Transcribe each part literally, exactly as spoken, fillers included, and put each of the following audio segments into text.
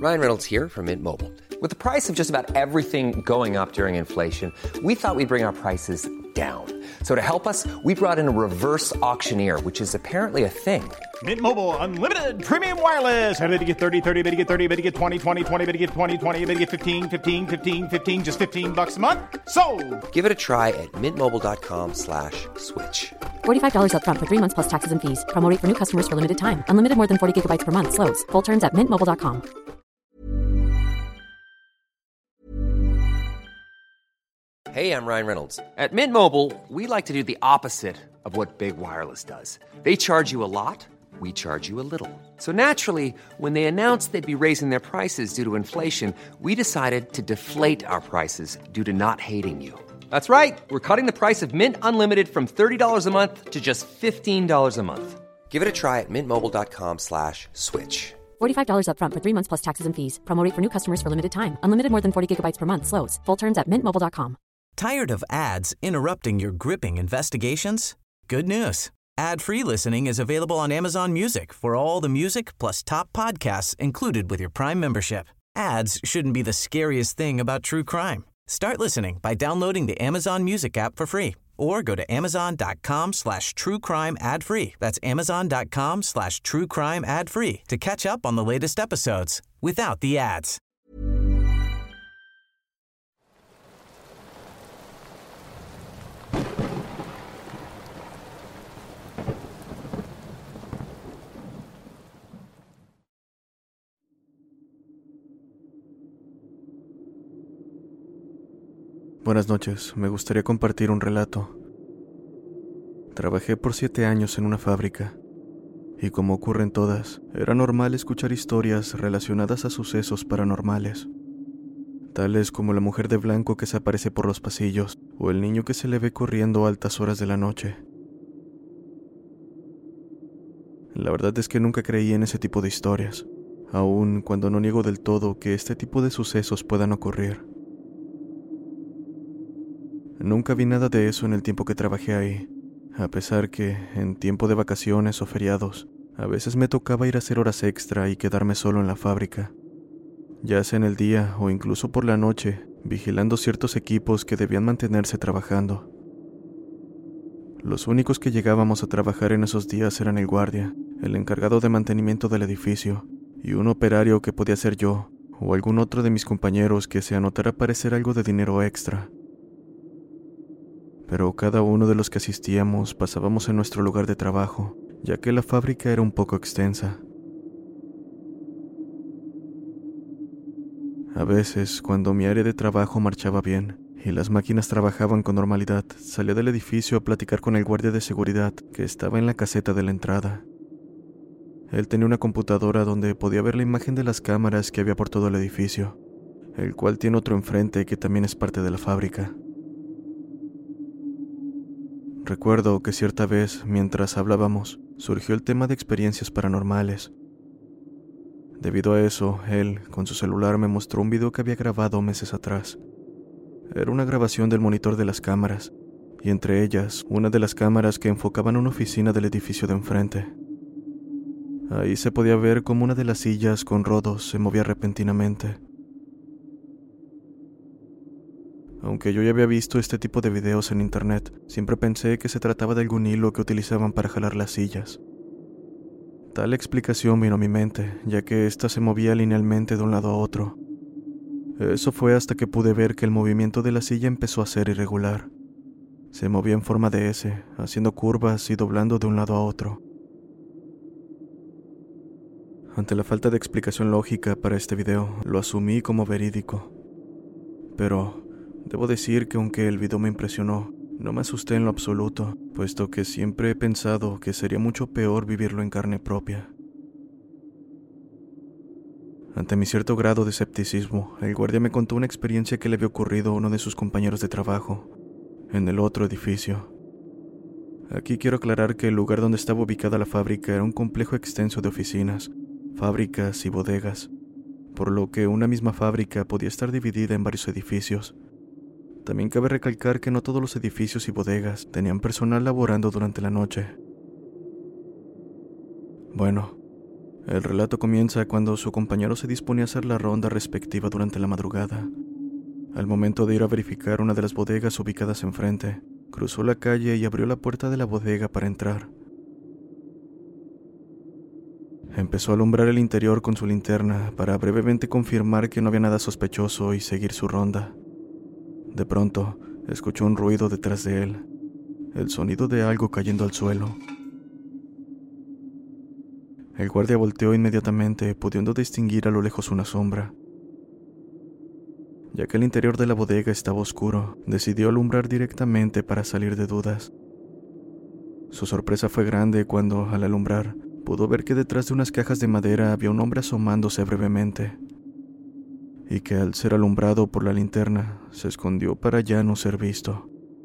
Ryan Reynolds here from Mint Mobile. With the price of just about everything going up during inflation, we thought we'd bring our prices down. So to help us, we brought in a reverse auctioneer, which is apparently a thing. Mint Mobile Unlimited Premium Wireless. How to get thirty, thirty, how to get thirty, how to get twenty, twenty, twenty, how to get twenty, twenty, how to get fifteen, fifteen, fifteen, fifteen, just fifteen bucks a month? Sold! Give it a try at mintmobile.com slash switch. forty-five dollars up front for three months plus taxes and fees. Promo rate for new customers for limited time. Unlimited more than forty gigabytes per month. Slows full terms at mint mobile dot com. Hey, I'm Ryan Reynolds. At Mint Mobile, we like to do the opposite of what Big Wireless does. They charge you a lot, we charge you a little. So naturally, when they announced they'd be raising their prices due to inflation, we decided to deflate our prices due to not hating you. That's right. We're cutting the price of Mint Unlimited from thirty dollars a month to just fifteen dollars a month. Give it a try at mintmobile.com slash switch. forty-five dollars up front for three months plus taxes and fees. Promo rate for new customers for limited time. Unlimited more than forty gigabytes per month. Slows full terms at mint mobile dot com. Tired of ads interrupting your gripping investigations? Good news. Ad-free listening is available on Amazon Music for all the music plus top podcasts included with your Prime membership. Ads shouldn't be the scariest thing about true crime. Start listening by downloading the Amazon Music app for free or go to amazon.com slash true crime ad free. That's amazon.com slash true crime ad free to catch up on the latest episodes without the ads. Buenas noches, me gustaría compartir un relato. Trabajé por siete años en una fábrica, y como ocurre en todas, era normal escuchar historias relacionadas a sucesos paranormales, tales como la mujer de blanco que se aparece por los pasillos, o el niño que se le ve corriendo a altas horas de la noche. La verdad es que nunca creí en ese tipo de historias, aun cuando no niego del todo que este tipo de sucesos puedan ocurrir. Nunca vi nada de eso en el tiempo que trabajé ahí, a pesar que, en tiempo de vacaciones o feriados, a veces me tocaba ir a hacer horas extra y quedarme solo en la fábrica, ya sea en el día o incluso por la noche, vigilando ciertos equipos que debían mantenerse trabajando. Los únicos que llegábamos a trabajar en esos días eran el guardia, el encargado de mantenimiento del edificio, y un operario que podía ser yo, o algún otro de mis compañeros que se anotara aparecer algo de dinero extra. Pero cada uno de los que asistíamos pasábamos en nuestro lugar de trabajo, ya que la fábrica era un poco extensa. A veces, cuando mi área de trabajo marchaba bien y las máquinas trabajaban con normalidad, salía del edificio a platicar con el guardia de seguridad que estaba en la caseta de la entrada. Él tenía una computadora donde podía ver la imagen de las cámaras que había por todo el edificio, el cual tiene otro enfrente que también es parte de la fábrica. Recuerdo que cierta vez, mientras hablábamos, surgió el tema de experiencias paranormales. Debido a eso, él, con su celular, me mostró un video que había grabado meses atrás. Era una grabación del monitor de las cámaras, y entre ellas, una de las cámaras que enfocaban una oficina del edificio de enfrente. Ahí se podía ver cómo una de las sillas con rodos se movía repentinamente. Aunque yo ya había visto este tipo de videos en internet, siempre pensé que se trataba de algún hilo que utilizaban para jalar las sillas. Tal explicación vino a mi mente, ya que ésta se movía linealmente de un lado a otro. Eso fue hasta que pude ver que el movimiento de la silla empezó a ser irregular. Se movía en forma de S, haciendo curvas y doblando de un lado a otro. Ante la falta de explicación lógica para este video, lo asumí como verídico. Pero debo decir que aunque el video me impresionó, no me asusté en lo absoluto, puesto que siempre he pensado que sería mucho peor vivirlo en carne propia. Ante mi cierto grado de escepticismo, el guardia me contó una experiencia que le había ocurrido a uno de sus compañeros de trabajo, en el otro edificio. Aquí quiero aclarar que el lugar donde estaba ubicada la fábrica era un complejo extenso de oficinas, fábricas y bodegas, por lo que una misma fábrica podía estar dividida en varios edificios. También cabe recalcar que no todos los edificios y bodegas tenían personal laborando durante la noche. Bueno, El relato comienza cuando su compañero se disponía a hacer la ronda respectiva durante la madrugada. Al momento de ir a verificar una de las bodegas ubicadas enfrente, cruzó la calle y abrió la puerta de la bodega para entrar. Empezó a alumbrar el interior con su linterna para brevemente confirmar que no había nada sospechoso y seguir su ronda. De pronto, escuchó un ruido detrás de él, el sonido de algo cayendo al suelo. El guardia volteó inmediatamente, pudiendo distinguir a lo lejos una sombra. Ya que el interior de la bodega estaba oscuro, decidió alumbrar directamente para salir de dudas. Su sorpresa fue grande cuando, al alumbrar, pudo ver que detrás de unas cajas de madera había un hombre asomándose brevemente, y que al ser alumbrado por la linterna, se escondió para ya no ser visto.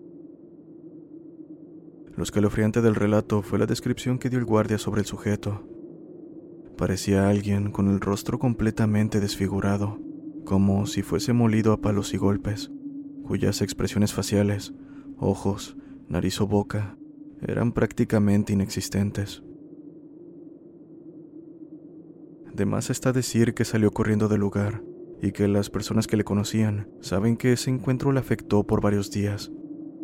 Lo escalofriante del relato fue la descripción que dio el guardia sobre el sujeto. Parecía alguien con el rostro completamente desfigurado, como si fuese molido a palos y golpes, cuyas expresiones faciales, ojos, nariz o boca, eran prácticamente inexistentes. De más está decir que salió corriendo del lugar, y que las personas que le conocían saben que ese encuentro le afectó por varios días.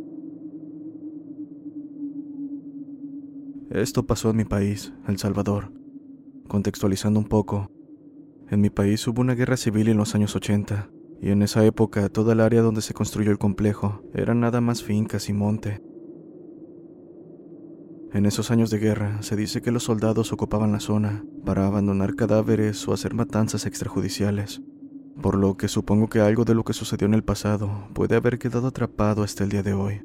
Esto pasó en mi país, El Salvador. Contextualizando un poco, en mi país hubo una guerra civil en los años ochenta, y en esa época toda el área donde se construyó el complejo eran nada más fincas y monte. En esos años de guerra se dice que los soldados ocupaban la zona para abandonar cadáveres o hacer matanzas extrajudiciales, por lo que supongo que algo de lo que sucedió en el pasado puede haber quedado atrapado hasta el día de hoy.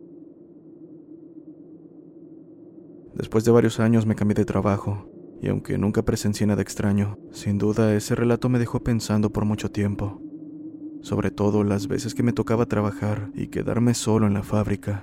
Después de varios años me cambié de trabajo, y aunque nunca presencié nada extraño, sin duda ese relato me dejó pensando por mucho tiempo, sobre todo las veces que me tocaba trabajar y quedarme solo en la fábrica.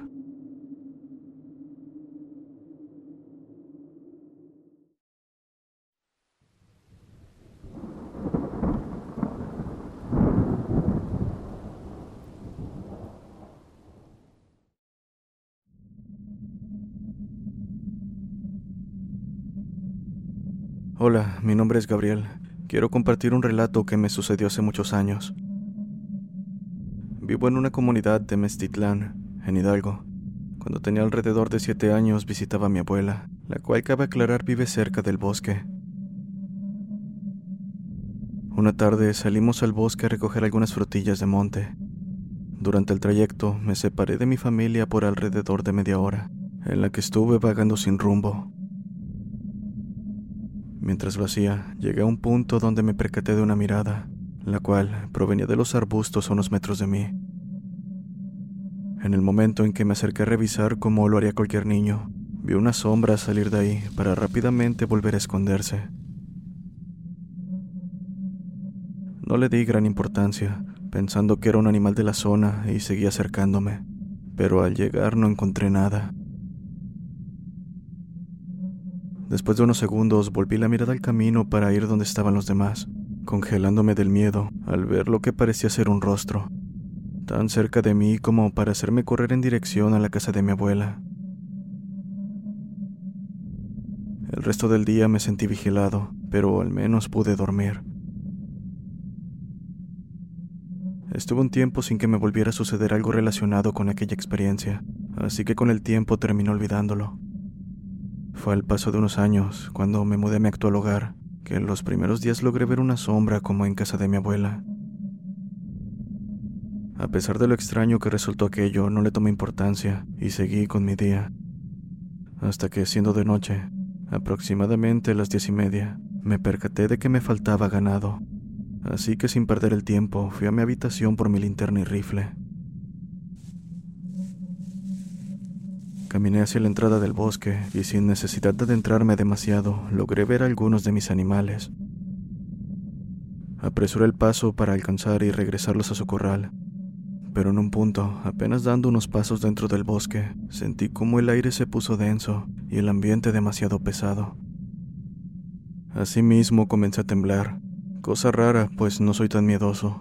Hola, mi nombre es Gabriel. Quiero compartir un relato que me sucedió hace muchos años. Vivo en una comunidad de Meztitlán, en Hidalgo. Cuando tenía alrededor de siete años visitaba a mi abuela, la cual cabe aclarar vive cerca del bosque. Una tarde salimos al bosque a recoger algunas frutillas de monte. Durante el trayecto me separé de mi familia por alrededor de media hora, en la que estuve vagando sin rumbo. Mientras lo hacía, llegué a un punto donde me percaté de una mirada, la cual provenía de los arbustos a unos metros de mí. En el momento en que me acerqué a revisar como lo haría cualquier niño, vi una sombra salir de ahí para rápidamente volver a esconderse. No le di gran importancia, pensando que era un animal de la zona y seguí acercándome, pero al llegar no encontré nada. Después de unos segundos volví la mirada al camino para ir donde estaban los demás, congelándome del miedo al ver lo que parecía ser un rostro, tan cerca de mí como para hacerme correr en dirección a la casa de mi abuela. El resto del día me sentí vigilado, pero al menos pude dormir. Estuve un tiempo sin que me volviera a suceder algo relacionado con aquella experiencia, así que con el tiempo terminé olvidándolo. Fue al paso de unos años, cuando me mudé a mi actual hogar, que en los primeros días logré ver una sombra como en casa de mi abuela. A pesar de lo extraño que resultó aquello, no le tomé importancia y seguí con mi día. Hasta que, siendo de noche, aproximadamente a las diez y media, me percaté de que me faltaba ganado. Así que sin perder el tiempo, fui a mi habitación por mi linterna y rifle. Caminé hacia la entrada del bosque y sin necesidad de adentrarme demasiado, logré ver algunos de mis animales. Apresuré el paso para alcanzar y regresarlos a su corral, pero en un punto, apenas dando unos pasos dentro del bosque, sentí como el aire se puso denso y el ambiente demasiado pesado. Asimismo comencé a temblar, cosa rara pues no soy tan miedoso.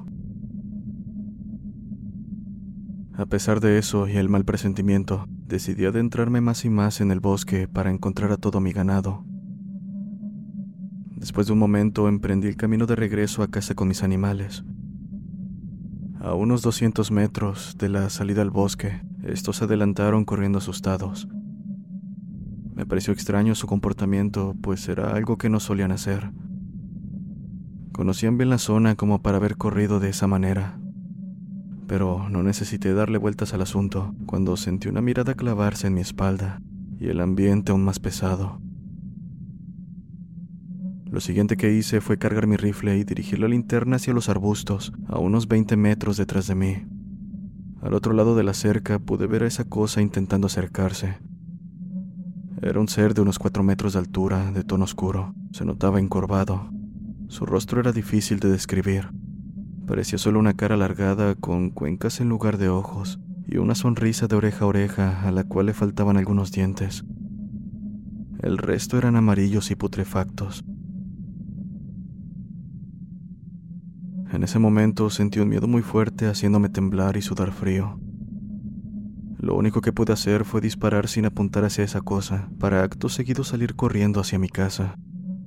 A pesar de eso y el mal presentimiento, decidí adentrarme más y más en el bosque para encontrar a todo mi ganado. Después de un momento emprendí el camino de regreso a casa con mis animales. A unos doscientos metros de la salida al bosque, estos se adelantaron corriendo asustados. Me pareció extraño su comportamiento, pues era algo que no solían hacer. Conocían bien la zona como para haber corrido de esa manera, pero no necesité darle vueltas al asunto cuando sentí una mirada clavarse en mi espalda y el ambiente aún más pesado. Lo siguiente que hice fue cargar mi rifle y dirigir la linterna hacia los arbustos, a unos veinte metros detrás de mí. Al otro lado de la cerca pude ver a esa cosa intentando acercarse. Era un ser de unos cuatro metros de altura, de tono oscuro. Se notaba encorvado. Su rostro era difícil de describir. Parecía solo una cara alargada con cuencas en lugar de ojos y una sonrisa de oreja a oreja a la cual le faltaban algunos dientes. El resto eran amarillos y putrefactos. En ese momento sentí un miedo muy fuerte haciéndome temblar y sudar frío. Lo único que pude hacer fue disparar sin apuntar hacia esa cosa, para acto seguido salir corriendo hacia mi casa.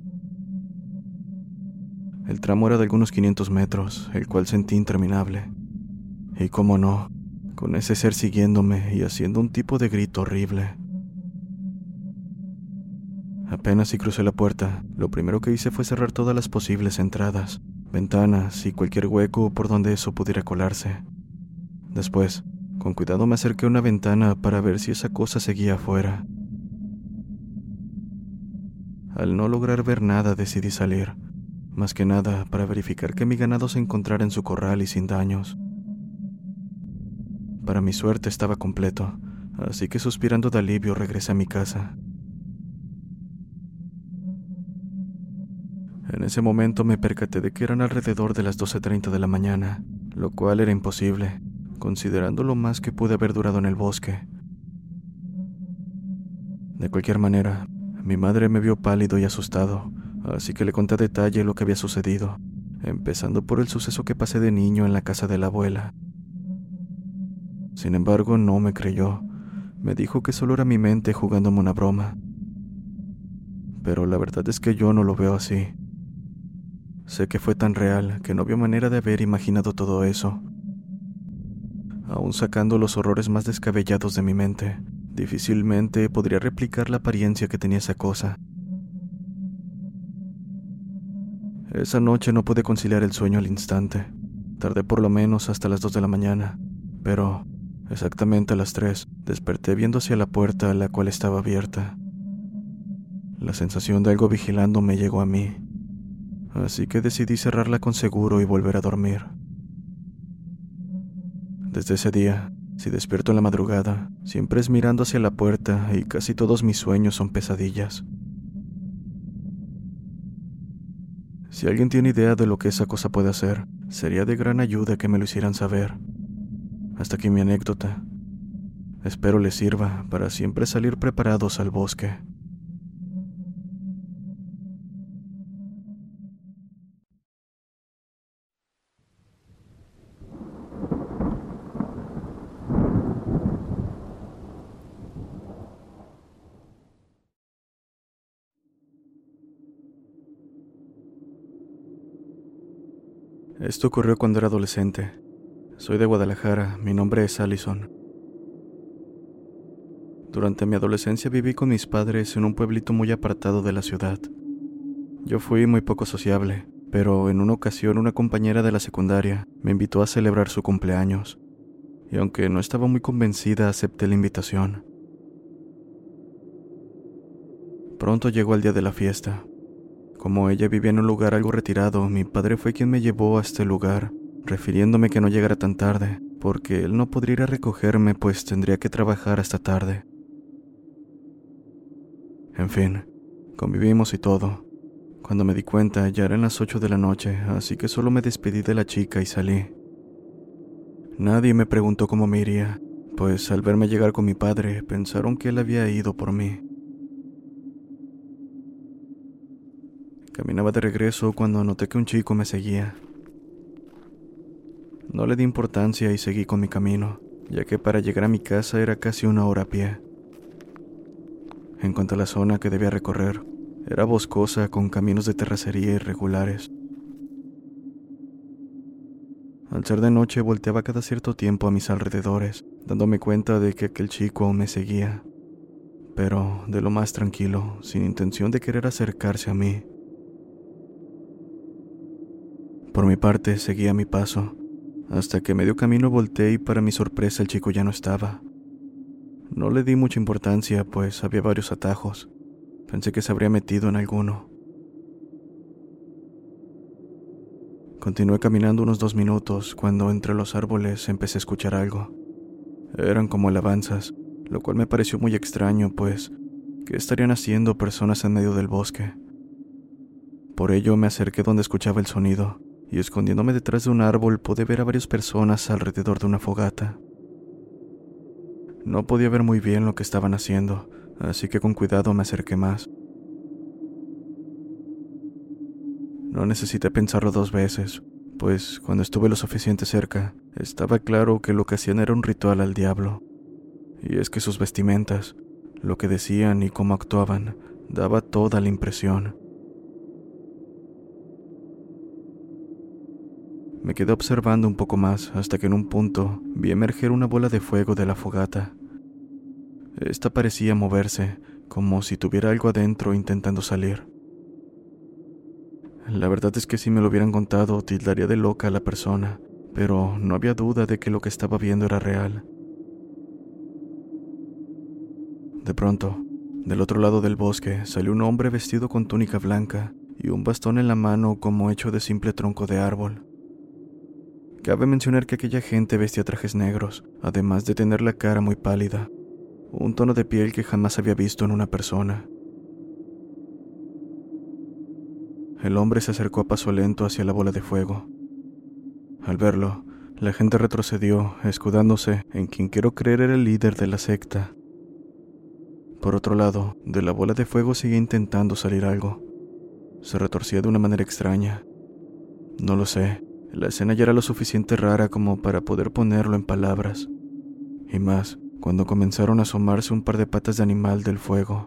El tramo era de algunos quinientos metros, el cual sentí interminable. Y cómo no, con ese ser siguiéndome y haciendo un tipo de grito horrible. Apenas si crucé la puerta, lo primero que hice fue cerrar todas las posibles entradas, ventanas y cualquier hueco por donde eso pudiera colarse. Después, con cuidado me acerqué a una ventana para ver si esa cosa seguía afuera. Al no lograr ver nada decidí salir, más que nada para verificar que mi ganado se encontrara en su corral y sin daños. Para mi suerte estaba completo, así que suspirando de alivio regresé a mi casa. En ese momento me percaté de que eran alrededor de las doce treinta de la mañana, lo cual era imposible, considerando lo más que pude haber durado en el bosque. De cualquier manera, mi madre me vio pálido y asustado, así que le conté a detalle lo que había sucedido, empezando por el suceso que pasé de niño en la casa de la abuela. Sin embargo, no me creyó. Me dijo que solo era mi mente jugándome una broma. Pero la verdad es que yo no lo veo así. Sé que fue tan real que no vio manera de haber imaginado todo eso. Aún sacando los horrores más descabellados de mi mente, difícilmente podría replicar la apariencia que tenía esa cosa. Esa noche no pude conciliar el sueño al instante. Tardé por lo menos hasta las dos de la mañana, pero exactamente a las tres desperté viendo hacia la puerta, la cual estaba abierta. La sensación de algo vigilándome llegó a mí, así que decidí cerrarla con seguro y volver a dormir. Desde ese día, si despierto en la madrugada, siempre es mirando hacia la puerta y casi todos mis sueños son pesadillas. Si alguien tiene idea de lo que esa cosa puede hacer, sería de gran ayuda que me lo hicieran saber. Hasta aquí mi anécdota. Espero les sirva para siempre salir preparados al bosque. Esto ocurrió cuando era adolescente. Soy de Guadalajara, mi nombre es Allison. Durante mi adolescencia viví con mis padres en un pueblito muy apartado de la ciudad. Yo fui muy poco sociable, pero en una ocasión una compañera de la secundaria me invitó a celebrar su cumpleaños, y aunque no estaba muy convencida, acepté la invitación. Pronto llegó el día de la fiesta. Como ella vivía en un lugar algo retirado, mi padre fue quien me llevó a este lugar, refiriéndome que no llegara tan tarde, porque él no podría ir a recogerme, pues tendría que trabajar hasta tarde. En fin, convivimos y todo. Cuando me di cuenta, ya eran las ocho de la noche, así que solo me despedí de la chica y salí. Nadie me preguntó cómo me iría, pues al verme llegar con mi padre, pensaron que él había ido por mí. Caminaba de regreso cuando noté que un chico me seguía. No le di importancia y seguí con mi camino, ya que para llegar a mi casa era casi una hora a pie. En cuanto a la zona que debía recorrer, Era boscosa con caminos de terracería irregulares. Al ser de noche volteaba cada cierto tiempo a mis alrededores, dándome cuenta de que aquel chico aún me seguía, pero de lo más tranquilo, sin intención de querer acercarse a mí. Por mi parte, seguía mi paso, hasta que medio camino volteé y para mi sorpresa el chico ya no estaba. No le di mucha importancia, pues había varios atajos. Pensé que se habría metido en alguno. Continué caminando unos dos minutos cuando entre los árboles empecé a escuchar algo. Eran como alabanzas, lo cual me pareció muy extraño, pues ¿qué estarían haciendo personas en medio del bosque? Por ello me acerqué donde escuchaba el sonido, y escondiéndome detrás de un árbol pude ver a varias personas alrededor de una fogata. No podía ver muy bien lo que estaban haciendo, así que con cuidado me acerqué más. No necesité pensarlo dos veces, pues cuando estuve lo suficiente cerca, estaba claro que lo que hacían era un ritual al diablo. Y es que sus vestimentas, lo que decían y cómo actuaban, daba toda la impresión. Me quedé observando un poco más hasta que en un punto vi emerger una bola de fuego de la fogata. Esta parecía moverse, como si tuviera algo adentro intentando salir. La verdad es que si me lo hubieran contado, tildaría de loca a la persona, pero no había duda de que lo que estaba viendo era real. De pronto, del otro lado del bosque salió un hombre vestido con túnica blanca y un bastón en la mano como hecho de simple tronco de árbol. Cabe mencionar que aquella gente vestía trajes negros, además de tener la cara muy pálida, un tono de piel que jamás había visto en una persona. El hombre se acercó a paso lento hacia la bola de fuego. Al verlo, la gente retrocedió, escudándose en quien quiero creer era el líder de la secta. Por otro lado, de la bola de fuego seguía intentando salir algo. Se retorcía de una manera extraña. No lo sé, la escena ya era lo suficiente rara como para poder ponerlo en palabras. Y más, cuando comenzaron a asomarse un par de patas de animal del fuego.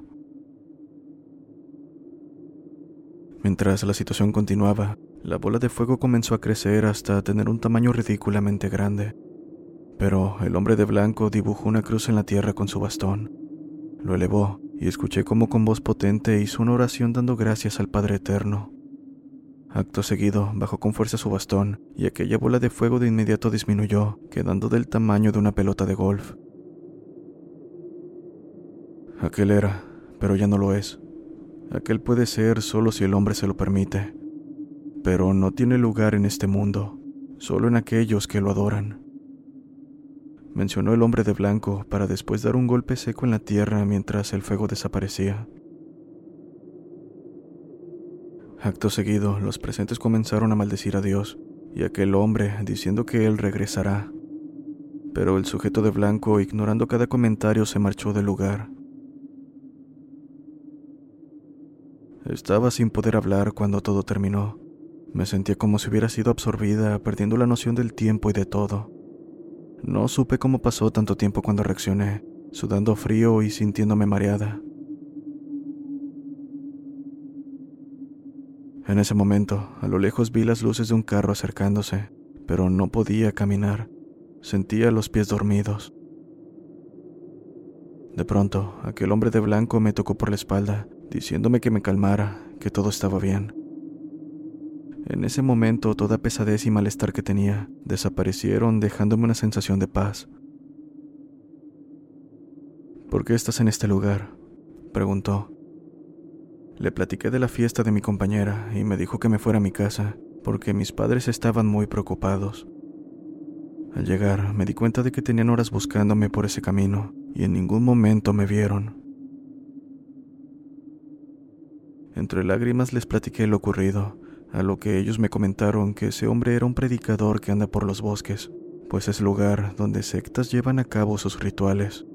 Mientras la situación continuaba, la bola de fuego comenzó a crecer hasta tener un tamaño ridículamente grande. Pero el hombre de blanco dibujó una cruz en la tierra con su bastón. Lo elevó y escuché cómo con voz potente hizo una oración dando gracias al Padre Eterno. Acto seguido, bajó con fuerza su bastón y aquella bola de fuego de inmediato disminuyó, quedando del tamaño de una pelota de golf. Aquel era, pero ya no lo es. Aquel puede ser solo si el hombre se lo permite, pero no tiene lugar en este mundo, solo en aquellos que lo adoran. Mencionó el hombre de blanco para después dar un golpe seco en la tierra mientras el fuego desaparecía. Acto seguido, los presentes comenzaron a maldecir a Dios y a aquel hombre diciendo que él regresará. Pero el sujeto de blanco, ignorando cada comentario, se marchó del lugar. Estaba sin poder hablar cuando todo terminó. Me sentía como si hubiera sido absorbida, perdiendo la noción del tiempo y de todo. No supe cómo pasó tanto tiempo cuando reaccioné, sudando frío y sintiéndome mareada. En ese momento, a lo lejos vi las luces de un carro acercándose, pero no podía caminar. Sentía los pies dormidos. De pronto, aquel hombre de blanco me tocó por la espalda, diciéndome que me calmara, que todo estaba bien. En ese momento, toda pesadez y malestar que tenía desaparecieron, dejándome una sensación de paz. ¿Por qué estás en este lugar?, preguntó. Le platiqué de la fiesta de mi compañera y me dijo que me fuera a mi casa, porque mis padres estaban muy preocupados. Al llegar, me di cuenta de que tenían horas buscándome por ese camino, y en ningún momento me vieron. Entre lágrimas les platiqué lo ocurrido, a lo que ellos me comentaron que ese hombre era un predicador que anda por los bosques, pues es lugar donde sectas llevan a cabo sus rituales.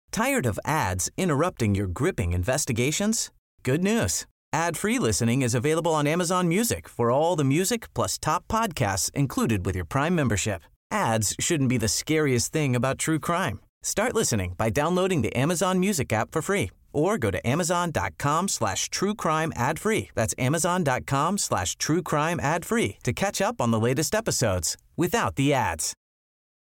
Tired of ads interrupting your gripping investigations? Good news. Ad-free listening is available on Amazon Music for all the music plus top podcasts included with your Prime membership. Ads shouldn't be the scariest thing about true crime. Start listening by downloading the Amazon Music app for free or go to amazon.com slash true crime ad free. That's amazon.com slash true crime ad free to catch up on the latest episodes without the ads.